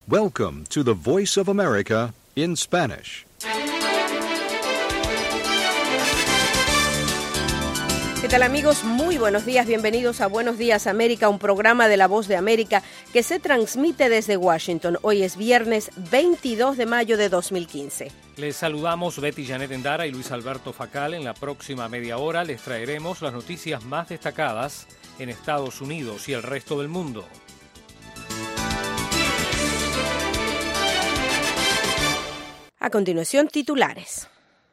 Welcome to the Voice of America in Spanish. ¿Qué tal, amigos? Muy buenos días, bienvenidos a Buenos Días América, un programa de La Voz de América que se transmite desde Washington. Hoy es viernes 22 de mayo de 2015. Les saludamos Betty Janet Endara y Luis Alberto Facal. En la próxima media hora les traeremos las noticias más destacadas en Estados Unidos y el resto del mundo. A continuación, titulares.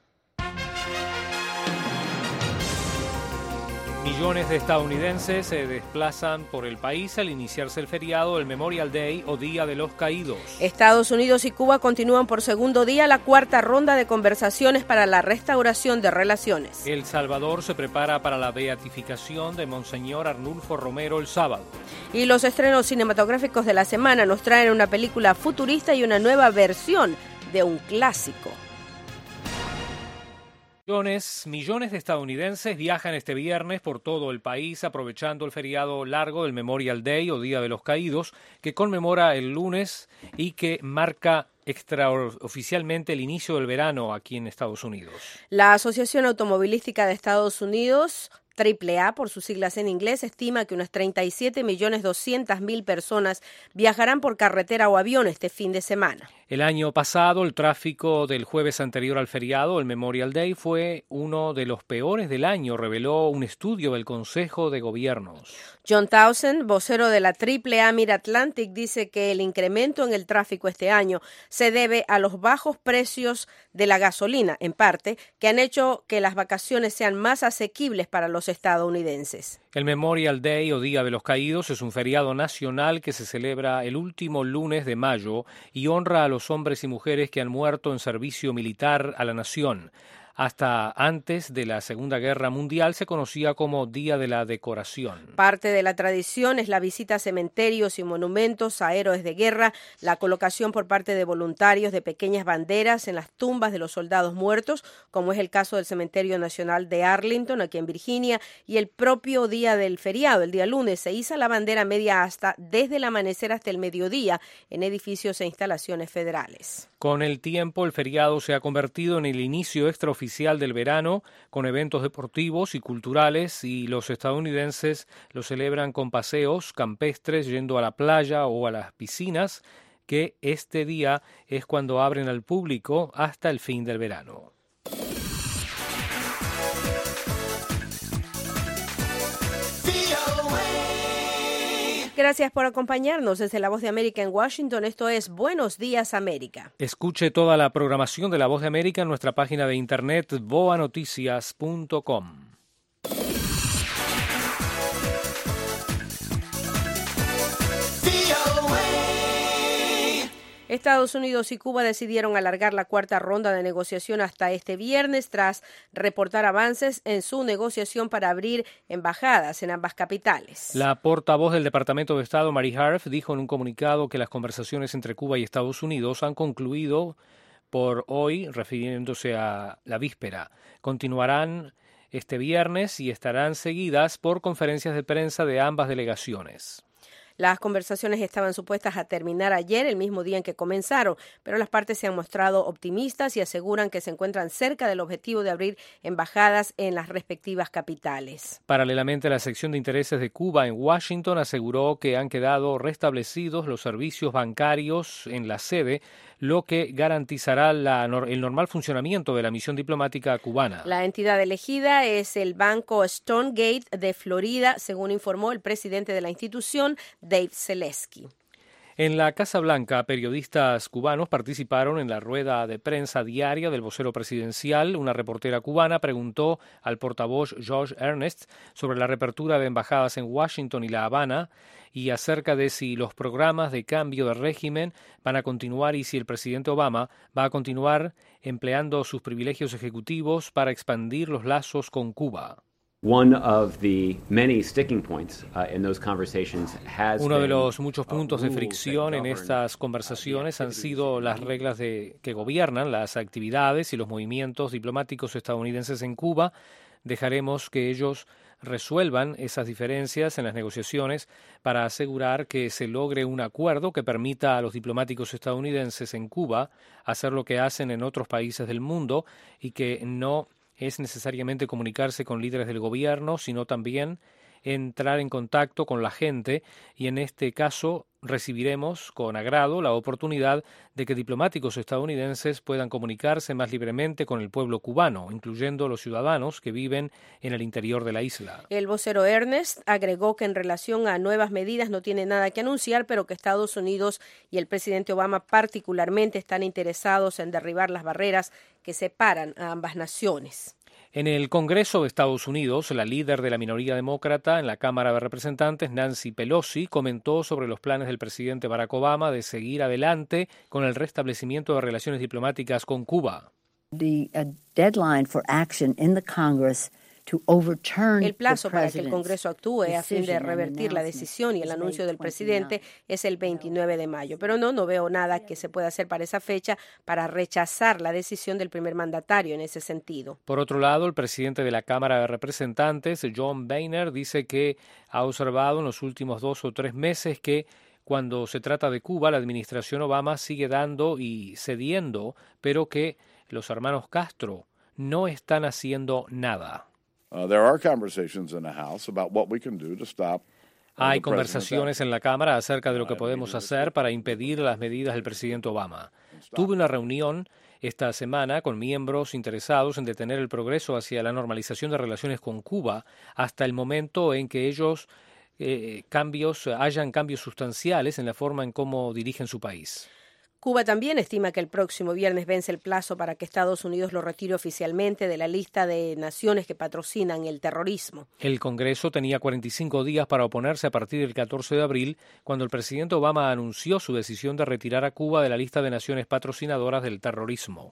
Millones de estadounidenses se desplazan por el país al iniciarse el feriado del Memorial Day o Día de los Caídos. Estados Unidos y Cuba continúan por segundo día la cuarta ronda de conversaciones para la restauración de relaciones. El Salvador se prepara para la beatificación de Monseñor Arnulfo Romero el sábado. Y los estrenos cinematográficos de la semana nos traen una película futurista y una nueva versión de un clásico. Millones de estadounidenses viajan este viernes por todo el país aprovechando el feriado largo del Memorial Day o Día de los Caídos, que conmemora el lunes y que marca extraoficialmente el inicio del verano aquí en Estados Unidos. La Asociación Automovilística de Estados Unidos, AAA por sus siglas en inglés, estima que unas 37.200.000 personas viajarán por carretera o avión este fin de semana. El año pasado, el tráfico del jueves anterior al feriado, el Memorial Day, fue uno de los peores del año, reveló un estudio del Consejo de Gobiernos. John Townsend, vocero de la AAA Mid-Atlantic, dice que el incremento en el tráfico este año se debe a los bajos precios de la gasolina, en parte, que han hecho que las vacaciones sean más asequibles para los estadounidenses. El Memorial Day o Día de los Caídos es un feriado nacional que se celebra el último lunes de mayo y honra a los hombres y mujeres que han muerto en servicio militar a la nación. Hasta antes de la Segunda Guerra Mundial se conocía como Día de la Decoración. Parte de la tradición es la visita a cementerios y monumentos a héroes de guerra, la colocación por parte de voluntarios de pequeñas banderas en las tumbas de los soldados muertos, como es el caso del Cementerio Nacional de Arlington, aquí en Virginia, y el propio día del feriado, el día lunes, se iza la bandera media asta desde el amanecer hasta el mediodía en edificios e instalaciones federales. Con el tiempo, el feriado se ha convertido en el inicio extraoficial del verano, con eventos deportivos y culturales, y los estadounidenses lo celebran con paseos campestres yendo a la playa o a las piscinas, que este día es cuando abren al público hasta el fin del verano. Gracias por acompañarnos desde La Voz de América en Washington. Esto es Buenos Días América. Escuche toda la programación de La Voz de América en nuestra página de internet voanoticias.com. Estados Unidos y Cuba decidieron alargar la cuarta ronda de negociación hasta este viernes tras reportar avances en su negociación para abrir embajadas en ambas capitales. La portavoz del Departamento de Estado, Mary Harf, dijo en un comunicado que las conversaciones entre Cuba y Estados Unidos han concluido por hoy, refiriéndose a la víspera. Continuarán este viernes y estarán seguidas por conferencias de prensa de ambas delegaciones. Las conversaciones estaban supuestas a terminar ayer, el mismo día en que comenzaron, pero las partes se han mostrado optimistas y aseguran que se encuentran cerca del objetivo de abrir embajadas en las respectivas capitales. Paralelamente, la sección de intereses de Cuba en Washington aseguró que han quedado restablecidos los servicios bancarios en la sede, lo que garantizará el normal funcionamiento de la misión diplomática cubana. La entidad elegida es el Banco Stonegate de Florida, según informó el presidente de la institución, Dave Zaleski. En la Casa Blanca, periodistas cubanos participaron en la rueda de prensa diaria del vocero presidencial. Una reportera cubana preguntó al portavoz George Ernest sobre la reapertura de embajadas en Washington y La Habana y acerca de si los programas de cambio de régimen van a continuar y si el presidente Obama va a continuar empleando sus privilegios ejecutivos para expandir los lazos con Cuba. Uno de los muchos puntos de fricción en estas conversaciones han sido las reglas que gobiernan las actividades y los movimientos diplomáticos estadounidenses en Cuba. Dejaremos que ellos resuelvan esas diferencias en las negociaciones para asegurar que se logre un acuerdo que permita a los diplomáticos estadounidenses en Cuba hacer lo que hacen en otros países del mundo y que no es necesariamente comunicarse con líderes del gobierno, sino también entrar en contacto con la gente, y en este caso recibiremos con agrado la oportunidad de que diplomáticos estadounidenses puedan comunicarse más libremente con el pueblo cubano, incluyendo los ciudadanos que viven en el interior de la isla. El vocero Ernest agregó que en relación a nuevas medidas no tiene nada que anunciar, pero que Estados Unidos y el presidente Obama particularmente están interesados en derribar las barreras que separan a ambas naciones. En el Congreso de Estados Unidos, la líder de la minoría demócrata en la Cámara de Representantes, Nancy Pelosi, comentó sobre los planes del presidente Barack Obama de seguir adelante con el restablecimiento de relaciones diplomáticas con Cuba. El plazo para que el Congreso actúe a fin de revertir la decisión y el anuncio del presidente es el 29 de mayo, pero no veo nada que se pueda hacer para esa fecha para rechazar la decisión del primer mandatario en ese sentido. Por otro lado, el presidente de la Cámara de Representantes, John Boehner, dice que ha observado en los últimos 2 o 3 meses que cuando se trata de Cuba, la administración Obama sigue dando y cediendo, pero que los hermanos Castro no están haciendo nada. Hay conversaciones en la Cámara acerca de lo que podemos hacer para impedir las medidas del presidente Obama. Tuve una reunión esta semana con miembros interesados en detener el progreso hacia la normalización de relaciones con Cuba hasta el momento en que ellos hayan cambios sustanciales en la forma en cómo dirigen su país. Cuba también estima que el próximo viernes vence el plazo para que Estados Unidos lo retire oficialmente de la lista de naciones que patrocinan el terrorismo. El Congreso tenía 45 días para oponerse a partir del 14 de abril, cuando el presidente Obama anunció su decisión de retirar a Cuba de la lista de naciones patrocinadoras del terrorismo.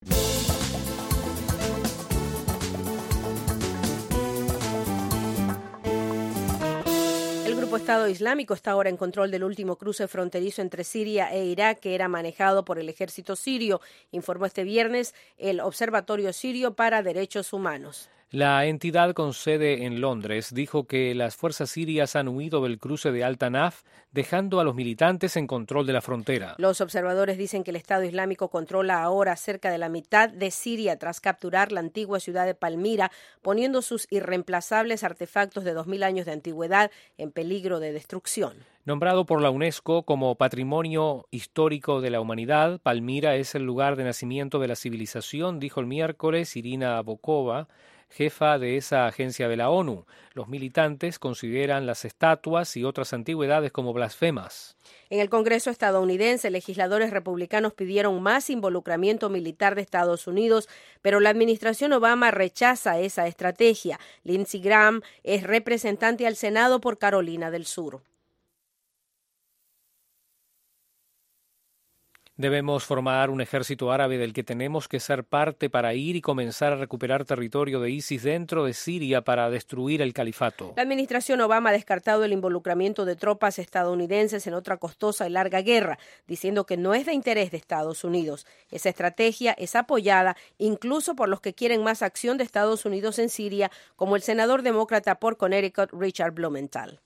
El Estado Islámico está ahora en control del último cruce fronterizo entre Siria e Irak, que era manejado por el ejército sirio, informó este viernes el Observatorio Sirio para Derechos Humanos. La entidad con sede en Londres dijo que las fuerzas sirias han huido del cruce de Al-Tanaf, dejando a los militantes en control de la frontera. Los observadores dicen que el Estado Islámico controla ahora cerca de la mitad de Siria tras capturar la antigua ciudad de Palmira, poniendo sus irreemplazables artefactos de 2000 años de antigüedad en peligro de destrucción. Nombrado por la UNESCO como Patrimonio Histórico de la Humanidad, Palmira es el lugar de nacimiento de la civilización, dijo el miércoles Irina Bokova, jefa de esa agencia de la ONU. Los militantes consideran las estatuas y otras antigüedades como blasfemas. En el Congreso estadounidense, legisladores republicanos pidieron más involucramiento militar de Estados Unidos, pero la administración Obama rechaza esa estrategia. Lindsey Graham es representante al Senado por Carolina del Sur. Debemos formar un ejército árabe del que tenemos que ser parte para ir y comenzar a recuperar territorio de ISIS dentro de Siria para destruir el califato. La administración Obama ha descartado el involucramiento de tropas estadounidenses en otra costosa y larga guerra, diciendo que no es de interés de Estados Unidos. Esa estrategia es apoyada incluso por los que quieren más acción de Estados Unidos en Siria, como el senador demócrata por Connecticut, Richard Blumenthal.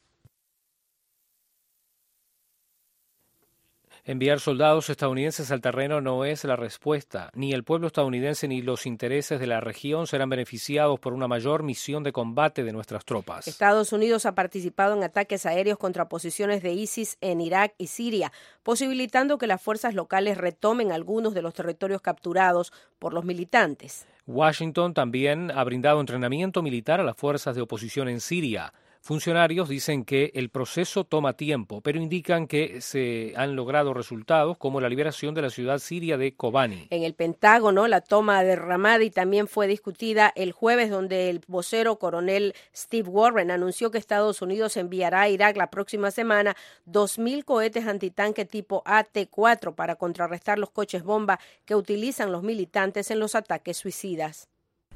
Enviar soldados estadounidenses al terreno no es la respuesta. Ni el pueblo estadounidense ni los intereses de la región serán beneficiados por una mayor misión de combate de nuestras tropas. Estados Unidos ha participado en ataques aéreos contra posiciones de ISIS en Irak y Siria, posibilitando que las fuerzas locales retomen algunos de los territorios capturados por los militantes. Washington también ha brindado entrenamiento militar a las fuerzas de oposición en Siria. Funcionarios dicen que el proceso toma tiempo, pero indican que se han logrado resultados como la liberación de la ciudad siria de Kobani. En el Pentágono, la toma de Ramadi también fue discutida el jueves, donde el vocero coronel Steve Warren anunció que Estados Unidos enviará a Irak la próxima semana 2.000 cohetes antitanque tipo AT-4 para contrarrestar los coches bomba que utilizan los militantes en los ataques suicidas.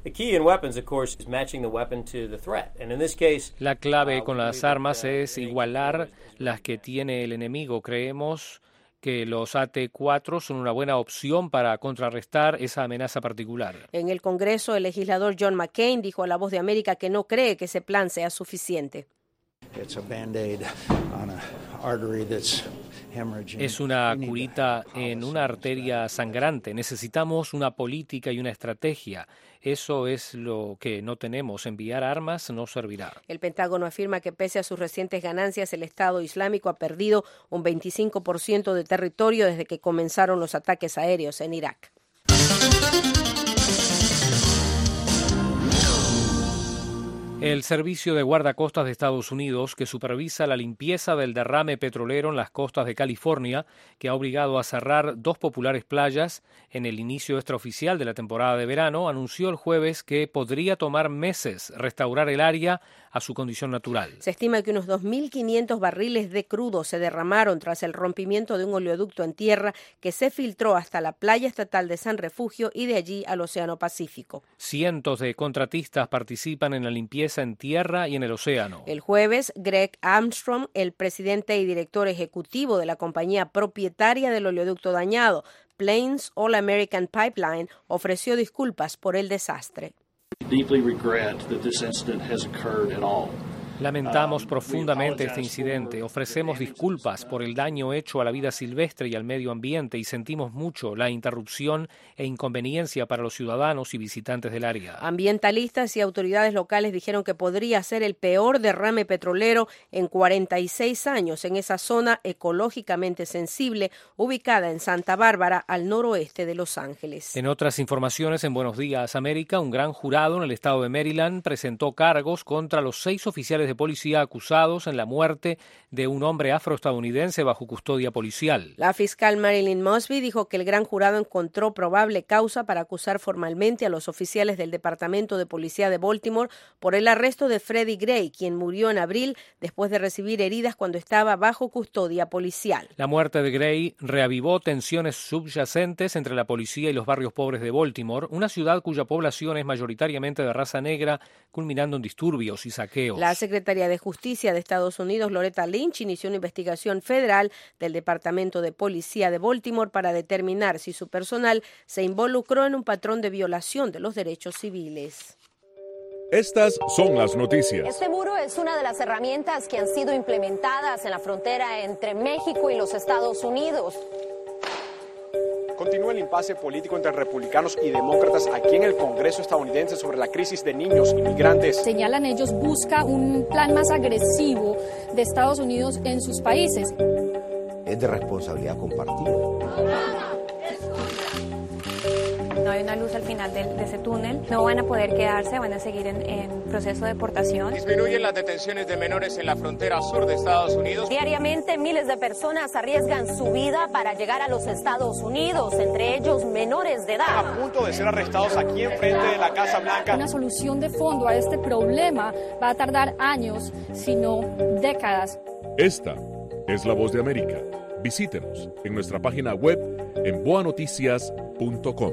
La clave con las armas es igualar las que tiene el enemigo. Creemos que los AT-4 son una buena opción para contrarrestar esa amenaza particular. En el Congreso, el legislador John McCain dijo a La Voz de América que no cree que ese plan sea suficiente. Es una curita en una arteria sangrante. Necesitamos una política y una estrategia. Eso es lo que no tenemos. Enviar armas no servirá. El Pentágono afirma que pese a sus recientes ganancias, el Estado Islámico ha perdido un 25% de territorio desde que comenzaron los ataques aéreos en Irak. El Servicio de Guardacostas de Estados Unidos, que supervisa la limpieza del derrame petrolero en las costas de California, que ha obligado a cerrar 2 populares playas en el inicio extraoficial de la temporada de verano, anunció el jueves que podría tomar meses restaurar el área a su condición natural. Se estima que unos 2.500 barriles de crudo se derramaron tras el rompimiento de un oleoducto en tierra que se filtró hasta la playa estatal de San Refugio y de allí al Océano Pacífico. Cientos de contratistas participan en la limpieza en tierra y en el océano. El jueves, Greg Armstrong, el presidente y director ejecutivo de la compañía propietaria del oleoducto dañado, Plains All American Pipeline, ofreció disculpas por el desastre. Lamentamos profundamente este incidente, ofrecemos disculpas por el daño hecho a la vida silvestre y al medio ambiente y sentimos mucho la interrupción e inconveniencia para los ciudadanos y visitantes del área. Ambientalistas y autoridades locales dijeron que podría ser el peor derrame petrolero en 46 años en esa zona ecológicamente sensible ubicada en Santa Bárbara, al noroeste de Los Ángeles. En otras informaciones, en Buenos Días América, un gran jurado en el estado de Maryland presentó cargos contra los 6 oficiales de policía acusados en la muerte de un hombre afroestadounidense bajo custodia policial. La fiscal Marilyn Mosby dijo que el gran jurado encontró probable causa para acusar formalmente a los oficiales del Departamento de Policía de Baltimore por el arresto de Freddie Gray, quien murió en abril después de recibir heridas cuando estaba bajo custodia policial. La muerte de Gray reavivó tensiones subyacentes entre la policía y los barrios pobres de Baltimore, una ciudad cuya población es mayoritariamente de raza negra, culminando en disturbios y saqueos. La Secretaría de Justicia de Estados Unidos, Loretta Lynch, inició una investigación federal del Departamento de Policía de Baltimore para determinar si su personal se involucró en un patrón de violación de los derechos civiles. Estas son las noticias. Este muro es una de las herramientas que han sido implementadas en la frontera entre México y los Estados Unidos. Continúa el impasse político entre republicanos y demócratas aquí en el Congreso estadounidense sobre la crisis de niños inmigrantes. Señalan ellos, busca un plan más agresivo de Estados Unidos en sus países. Es de responsabilidad compartida. No hay una luz al final de ese túnel, no van a poder quedarse, van a seguir en proceso de deportación. Disminuyen las detenciones de menores en la frontera sur de Estados Unidos. Diariamente miles de personas arriesgan su vida para llegar a los Estados Unidos, entre ellos menores de edad. Están a punto de ser arrestados aquí enfrente de la Casa Blanca. Una solución de fondo a este problema va a tardar años, sino décadas. Esta es La Voz de América. Visítenos en nuestra página web en boanoticias.com.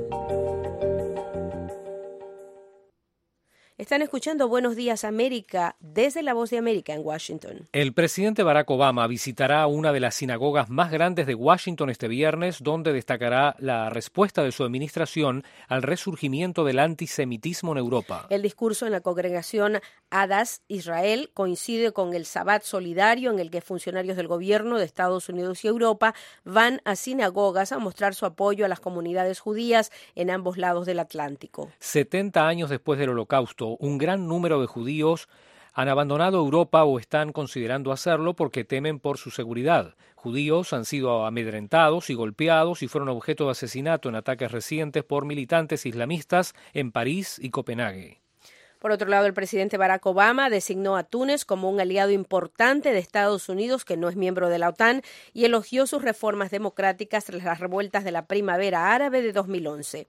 Están escuchando Buenos Días América desde La Voz de América en Washington. El presidente Barack Obama visitará una de las sinagogas más grandes de Washington este viernes, donde destacará la respuesta de su administración al resurgimiento del antisemitismo en Europa. El discurso en la congregación Adas Israel coincide con el Sabbat solidario en el que funcionarios del gobierno de Estados Unidos y Europa van a sinagogas a mostrar su apoyo a las comunidades judías en ambos lados del Atlántico. 70 años después del Holocausto, un gran número de judíos han abandonado Europa o están considerando hacerlo porque temen por su seguridad. Judíos han sido amedrentados y golpeados y fueron objeto de asesinato en ataques recientes por militantes islamistas en París y Copenhague. Por otro lado, el presidente Barack Obama designó a Túnez como un aliado importante de Estados Unidos que no es miembro de la OTAN y elogió sus reformas democráticas tras las revueltas de la primavera árabe de 2011.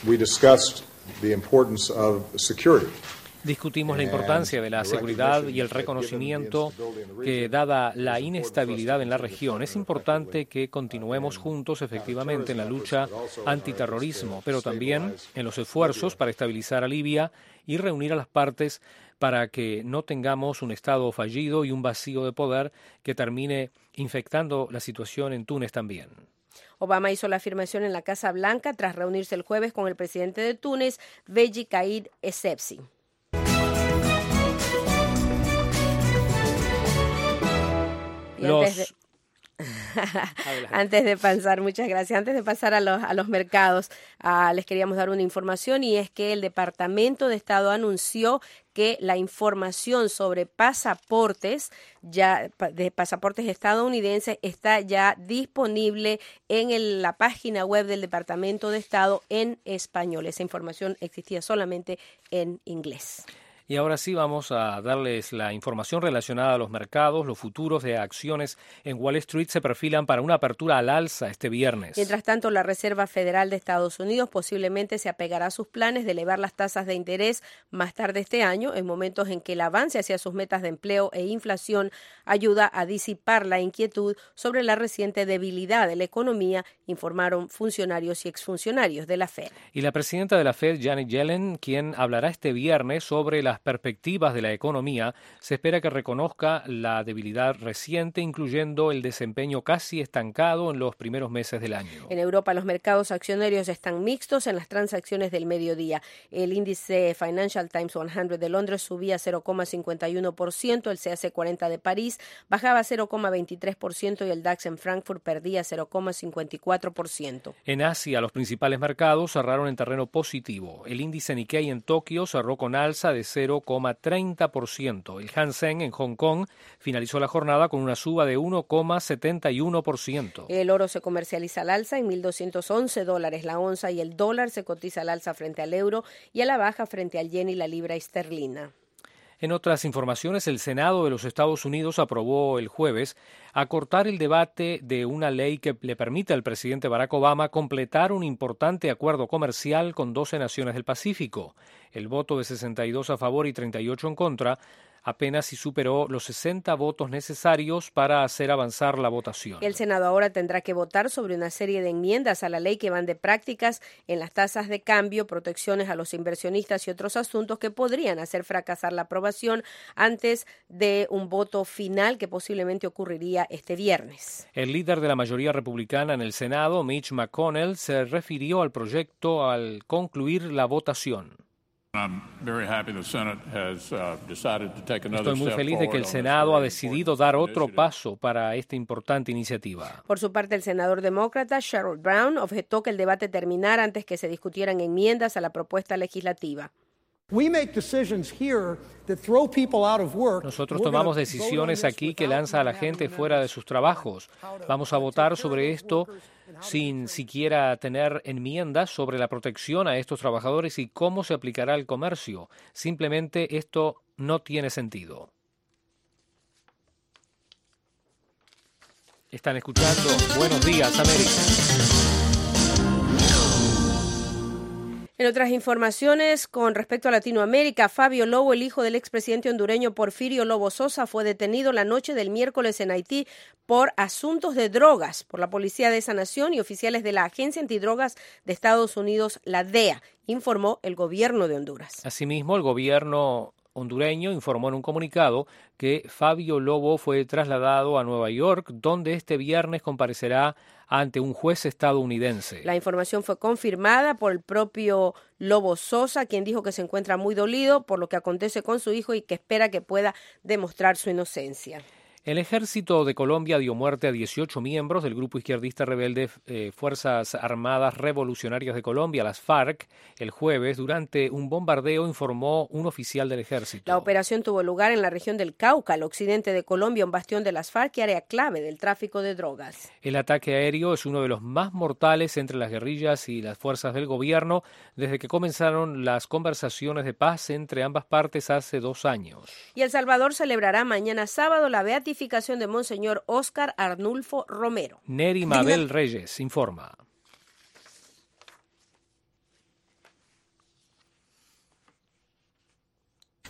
Discutimos la importancia de la seguridad y el reconocimiento que, dada la inestabilidad en la región, es importante que continuemos juntos efectivamente en la lucha antiterrorismo, pero también en los esfuerzos para estabilizar a Libia y reunir a las partes para que no tengamos un Estado fallido y un vacío de poder que termine infectando la situación en Túnez también. Obama hizo la afirmación en la Casa Blanca tras reunirse el jueves con el presidente de Túnez, Beji Caid Essebsi. Antes de pasar, muchas gracias. Antes de pasar a los mercados, les queríamos dar una información, y es que el Departamento de Estado anunció que la información sobre pasaportes estadounidenses está ya disponible en la página web del Departamento de Estado en español. Esa información existía solamente en inglés. Y ahora sí vamos a darles la información relacionada a los mercados. Los futuros de acciones en Wall Street se perfilan para una apertura al alza este viernes. Mientras tanto, la Reserva Federal de Estados Unidos posiblemente se apegará a sus planes de elevar las tasas de interés más tarde este año, en momentos en que el avance hacia sus metas de empleo e inflación ayuda a disipar la inquietud sobre la reciente debilidad de la economía, informaron funcionarios y exfuncionarios de la Fed. Y la presidenta de la Fed, Janet Yellen, quien hablará este viernes sobre las perspectivas de la economía, se espera que reconozca la debilidad reciente, incluyendo el desempeño casi estancado en los primeros meses del año. En Europa, los mercados accionarios están mixtos en las transacciones del mediodía. El índice Financial Times 100 de Londres subía 0,51%, el CAC 40 de París bajaba 0,23% y el DAX en Frankfurt perdía 0,54%. En Asia, los principales mercados cerraron en terreno positivo. El índice Nikkei en Tokio cerró con alza de 0,30%. El Hang Seng en Hong Kong finalizó la jornada con una suba de 1,71%. El oro se comercializa al alza en $1,211 la onza, y el dólar se cotiza al alza frente al euro y a la baja frente al yen y la libra esterlina. En otras informaciones, el Senado de los Estados Unidos aprobó el jueves acortar el debate de una ley que le permite al presidente Barack Obama completar un importante acuerdo comercial con 12 naciones del Pacífico. El voto de 62 a favor y 38 en contra apenas si superó los 60 votos necesarios para hacer avanzar la votación. El Senado ahora tendrá que votar sobre una serie de enmiendas a la ley que van de prácticas en las tasas de cambio, protecciones a los inversionistas y otros asuntos que podrían hacer fracasar la aprobación antes de un voto final que posiblemente ocurriría este viernes. El líder de la mayoría republicana en el Senado, Mitch McConnell, se refirió al proyecto al concluir la votación. Estoy muy feliz de que el Senado ha decidido dar otro paso para esta importante iniciativa. Por su parte, el senador demócrata Sherrod Brown objetó que el debate terminara antes que se discutieran enmiendas a la propuesta legislativa. Nosotros tomamos decisiones aquí que lanzan a la gente fuera de sus trabajos. Vamos a votar sobre esto sin siquiera tener enmiendas sobre la protección a estos trabajadores y cómo se aplicará al comercio. Simplemente esto no tiene sentido. Están escuchando Buenos Días, América. En otras informaciones, con respecto a Latinoamérica, Fabio Lobo, el hijo del expresidente hondureño Porfirio Lobo Sosa, fue detenido la noche del miércoles en Haití por asuntos de drogas por la policía de esa nación y oficiales de la Agencia Antidrogas de Estados Unidos, la DEA, informó el gobierno de Honduras. Asimismo, el gobierno hondureño informó en un comunicado que Fabio Lobo fue trasladado a Nueva York, donde este viernes comparecerá ante un juez estadounidense. La información fue confirmada por el propio Lobo Sosa, quien dijo que se encuentra muy dolido por lo que acontece con su hijo y que espera que pueda demostrar su inocencia. El ejército de Colombia dio muerte a 18 miembros del grupo izquierdista rebelde Fuerzas Armadas Revolucionarias de Colombia, las FARC, el jueves durante un bombardeo, informó un oficial del ejército. La operación tuvo lugar en la región del Cauca, al occidente de Colombia, un bastión de las FARC y área clave del tráfico de drogas. El ataque aéreo es uno de los más mortales entre las guerrillas y las fuerzas del gobierno desde que comenzaron las conversaciones de paz entre ambas partes hace 2 años. Y El Salvador celebrará mañana sábado la beatificación de Monseñor Óscar Arnulfo Romero. Neri Mabel Reyes informa.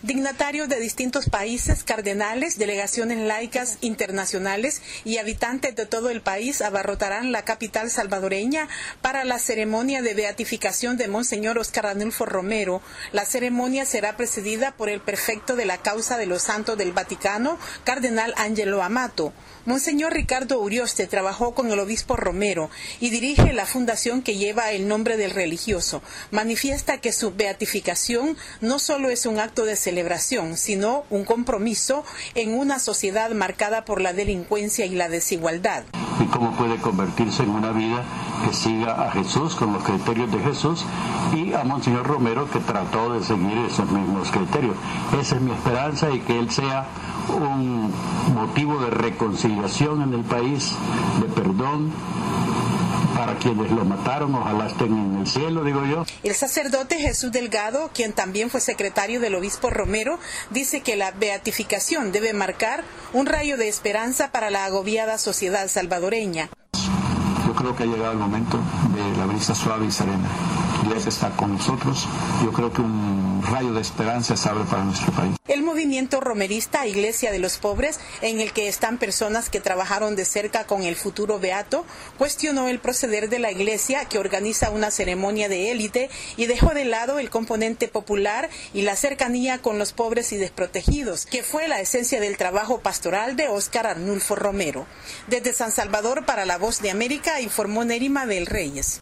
Dignatarios de distintos países, cardenales, delegaciones laicas internacionales y habitantes de todo el país abarrotarán la capital salvadoreña para la ceremonia de beatificación de Monseñor Óscar Arnulfo Romero. La ceremonia será presidida por el prefecto de la causa de los santos del Vaticano, Cardenal Angelo Amato. Monseñor Ricardo Urioste trabajó con el obispo Romero y dirige la fundación que lleva el nombre del religioso. Manifiesta que su beatificación no solo es un acto de celebración, sino un compromiso en una sociedad marcada por la delincuencia y la desigualdad. Y cómo puede convertirse en una vida que siga a Jesús con los criterios de Jesús y a Monseñor Romero, que trató de seguir esos mismos criterios. Esa es mi esperanza, y que él sea un motivo de reconciliación en el país, de perdón para quienes lo mataron. Ojalá estén en el cielo, digo yo. El sacerdote Jesús Delgado, quien también fue secretario del obispo Romero, dice que la beatificación debe marcar un rayo de esperanza para la agobiada sociedad salvadoreña. Yo creo que ha llegado el momento de la brisa suave y serena. Dios está con nosotros. Yo creo que un rayo de esperanza se abre para nuestro país. El movimiento romerista Iglesia de los Pobres, en el que están personas que trabajaron de cerca con el futuro beato, cuestionó el proceder de la Iglesia, que organiza una ceremonia de élite y dejó de lado el componente popular y la cercanía con los pobres y desprotegidos, que fue la esencia del trabajo pastoral de Óscar Arnulfo Romero. Desde San Salvador, para La Voz de América, informó Nerima del Reyes.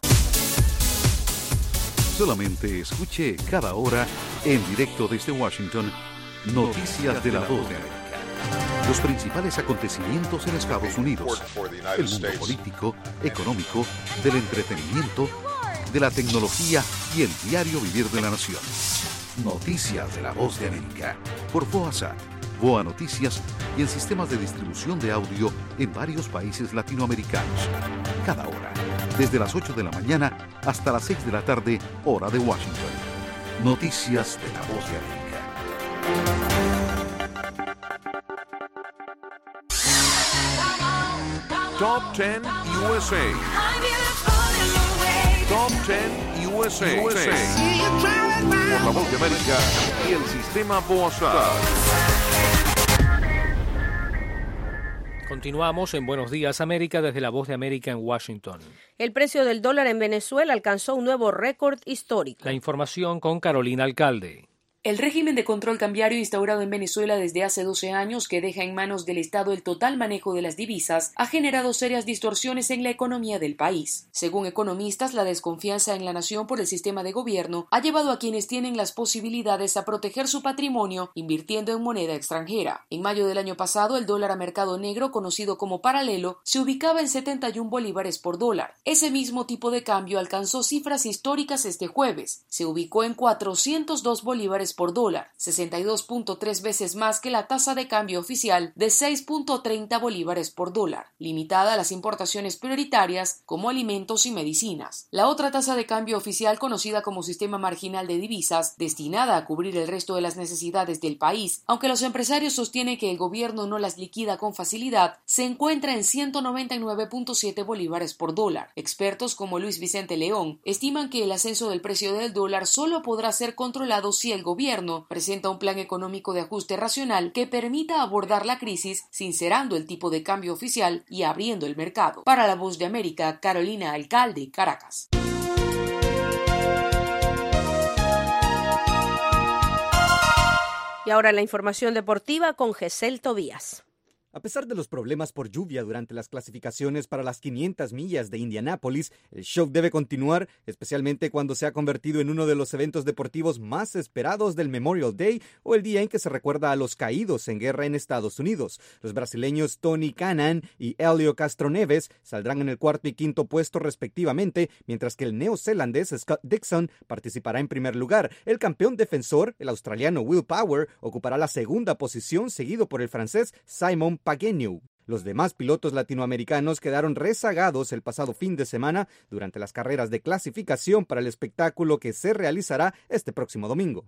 Solamente escuche cada hora, en directo desde Washington, Noticias de la Voz de América. Los principales acontecimientos en Estados Unidos, el mundo político, económico, del entretenimiento, de la tecnología y el diario vivir de la nación. Noticias de la Voz de América, por VOA, VOA Noticias y en sistemas de distribución de audio en varios países latinoamericanos. Cada hora, desde las 8 de la mañana hasta las 6 de la tarde, hora de Washington. Noticias de la Voz de América. Top 10 USA. Top 10 USA. Por la Voz de América y el sistema VOA. Continuamos en Buenos Días América desde la Voz de América en Washington. El precio del dólar en Venezuela alcanzó un nuevo récord histórico. La información con Carolina Alcalde. El régimen de control cambiario instaurado en Venezuela desde hace 12 años, que deja en manos del Estado el total manejo de las divisas, ha generado serias distorsiones en la economía del país. Según economistas, la desconfianza en la nación por el sistema de gobierno ha llevado a quienes tienen las posibilidades a proteger su patrimonio invirtiendo en moneda extranjera. En mayo del año pasado, el dólar a mercado negro, conocido como paralelo, se ubicaba en 71 bolívares por dólar. Ese mismo tipo de cambio alcanzó cifras históricas este jueves. Se ubicó en 402 bolívares por dólar, 62.3 veces más que la tasa de cambio oficial de 6.30 bolívares por dólar, limitada a las importaciones prioritarias como alimentos y medicinas. La otra tasa de cambio oficial, conocida como sistema marginal de divisas, destinada a cubrir el resto de las necesidades del país, aunque los empresarios sostienen que el gobierno no las liquida con facilidad, se encuentra en 199.7 bolívares por dólar. Expertos como Luis Vicente León estiman que el ascenso del precio del dólar solo podrá ser controlado si el gobierno presenta un plan económico de ajuste racional que permita abordar la crisis sincerando el tipo de cambio oficial y abriendo el mercado. Para La Voz de América, Carolina Alcalde, Caracas. Y ahora la información deportiva con Gesel Tobías. A pesar de los problemas por lluvia durante las clasificaciones para las 500 millas de Indianápolis, el show debe continuar, especialmente cuando se ha convertido en uno de los eventos deportivos más esperados del Memorial Day, o el día en que se recuerda a los caídos en guerra en Estados Unidos. Los brasileños Tony Kanaan y Helio Castroneves saldrán en el cuarto y quinto puesto respectivamente, mientras que el neozelandés Scott Dixon participará en primer lugar. El campeón defensor, el australiano Will Power, ocupará la segunda posición, seguido por el francés Simon Pagenaud. Los demás pilotos latinoamericanos quedaron rezagados el pasado fin de semana durante las carreras de clasificación para el espectáculo que se realizará este próximo domingo.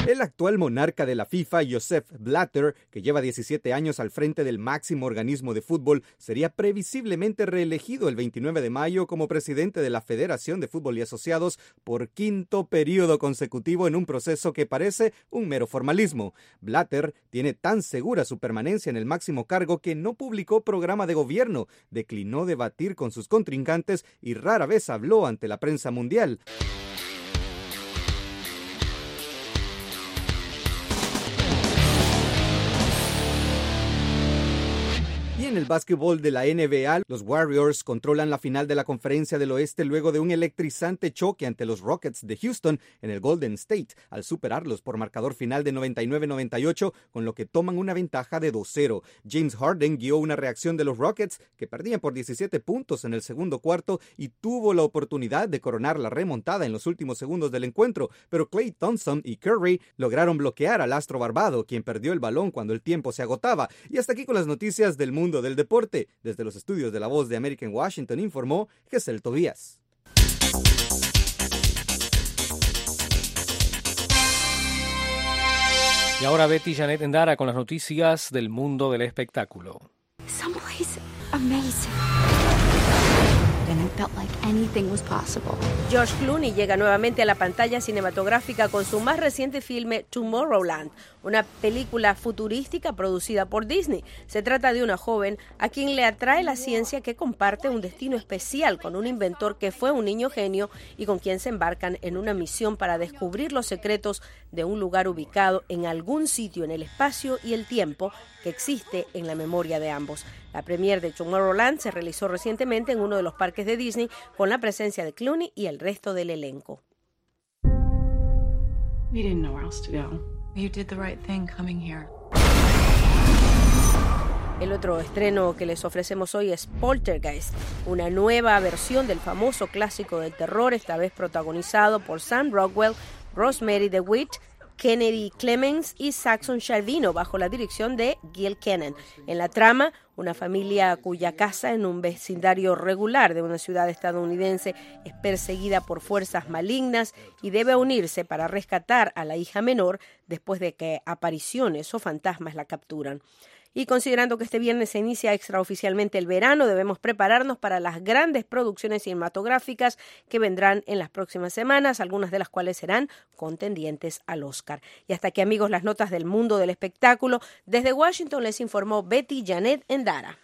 El actual monarca de la FIFA, Joseph Blatter, que lleva 17 años al frente del máximo organismo de fútbol, sería previsiblemente reelegido el 29 de mayo como presidente de la Federación de Fútbol y Asociados por quinto periodo consecutivo en un proceso que parece un mero formalismo. Blatter tiene tan segura su permanencia en el máximo cargo que no publicó programa de gobierno, declinó debatir con sus contrincantes y rara vez habló ante la prensa mundial. En el básquetbol de la NBA, los Warriors controlan la final de la Conferencia del Oeste luego de un electrizante choque ante los Rockets de Houston en el Golden State, al superarlos por marcador final de 99-98, con lo que toman una ventaja de 2-0. James Harden guió una reacción de los Rockets, que perdían por 17 puntos en el segundo cuarto, y tuvo la oportunidad de coronar la remontada en los últimos segundos del encuentro, pero Klay Thompson y Curry lograron bloquear al astro barbado, quien perdió el balón cuando el tiempo se agotaba. Y hasta aquí con las noticias del mundo del deporte. Desde los estudios de La Voz de América en Washington informó Gesell Tobías. Y ahora Betty Janet Endara con las noticias del mundo del espectáculo. Someplace amazing. And it felt like anything was possible. George Clooney llega nuevamente a la pantalla cinematográfica con su más reciente filme Tomorrowland, una película futurística producida por Disney. Se trata de una joven a quien le atrae la ciencia, que comparte un destino especial con un inventor que fue un niño genio y con quien se embarcan en una misión para descubrir los secretos de un lugar ubicado en algún sitio en el espacio y el tiempo que existe en la memoria de ambos. La premier de Tomorrowland se realizó recientemente en uno de los parques de Disney con la presencia de Clooney y el resto del elenco. We didn't know where else to go. You did the right thing coming here. El otro estreno que les ofrecemos hoy es Poltergeist, una nueva versión del famoso clásico del terror, esta vez protagonizado por Sam Rockwell, Rosemary DeWitt, Kennedy Clemens y Saxon Sciardino, bajo la dirección de Gil Kenan. En la trama, una familia cuya casa en un vecindario regular de una ciudad estadounidense es perseguida por fuerzas malignas y debe unirse para rescatar a la hija menor después de que apariciones o fantasmas la capturan. Y considerando que este viernes se inicia extraoficialmente el verano, debemos prepararnos para las grandes producciones cinematográficas que vendrán en las próximas semanas, algunas de las cuales serán contendientes al Oscar. Y hasta aquí, amigos, las notas del mundo del espectáculo. Desde Washington les informó Betty Janet Endara.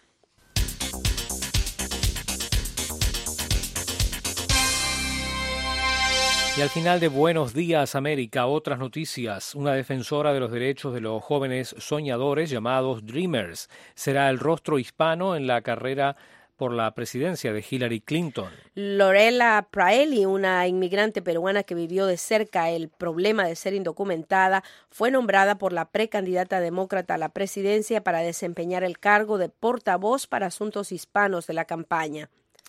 Y al final de Buenos Días América, otras noticias. Una defensora de los derechos de los jóvenes soñadores llamados Dreamers será el rostro hispano en la carrera por la presidencia de Hillary Clinton. Lorela Praeli, una inmigrante peruana que vivió de cerca el problema de ser indocumentada, fue nombrada por la precandidata demócrata a la presidencia para desempeñar el cargo de portavoz para asuntos hispanos de la campaña.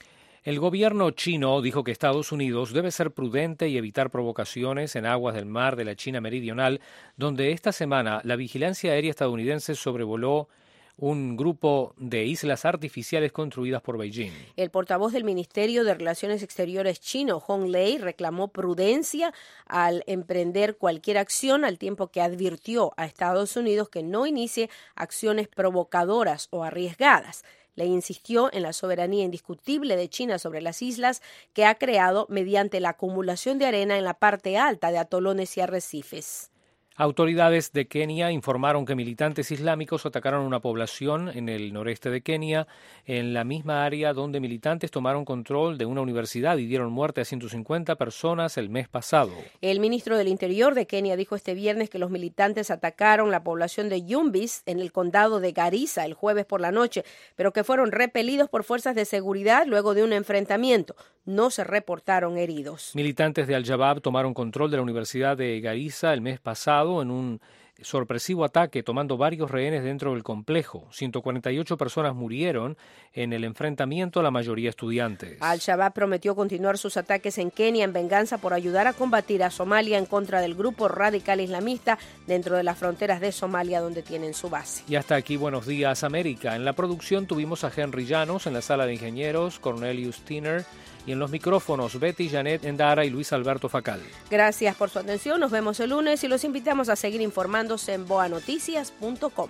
El gobierno chino dijo que Estados Unidos debe ser prudente y evitar provocaciones en aguas del mar de la China Meridional, donde esta semana la vigilancia aérea estadounidense sobrevoló un grupo de islas artificiales construidas por Beijing. El portavoz del Ministerio de Relaciones Exteriores chino, Hong Lei, reclamó prudencia al emprender cualquier acción, al tiempo que advirtió a Estados Unidos que no inicie acciones provocadoras o arriesgadas. Le insistió en la soberanía indiscutible de China sobre las islas, que ha creado mediante la acumulación de arena en la parte alta de atolones y arrecifes. Autoridades de Kenia informaron que militantes islámicos atacaron una población en el noreste de Kenia, en la misma área donde militantes tomaron control de una universidad y dieron muerte a 150 personas el mes pasado. El ministro del Interior de Kenia dijo este viernes que los militantes atacaron la población de Yumbis en el condado de Garissa el jueves por la noche, pero que fueron repelidos por fuerzas de seguridad luego de un enfrentamiento. No se reportaron heridos. Militantes de Al-Shabaab tomaron control de la Universidad de Garissa el mes pasado en un sorpresivo ataque, tomando varios rehenes dentro del complejo. 148 personas murieron en el enfrentamiento, la mayoría estudiantes. Al-Shabaab prometió continuar sus ataques en Kenia en venganza por ayudar a combatir a Somalia en contra del grupo radical islamista dentro de las fronteras de Somalia, donde tienen su base. Y hasta aquí Buenos Días América. En la producción tuvimos a Henry Llanos, en la sala de ingenieros Cornelius Tiner y en los micrófonos Betty Janet Endara y Luis Alberto Facal. Gracias por su atención, nos vemos el lunes y los invitamos a seguir informándose en boanoticias.com.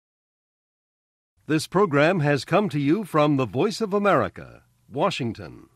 This program has come to you from the Voice of America, Washington.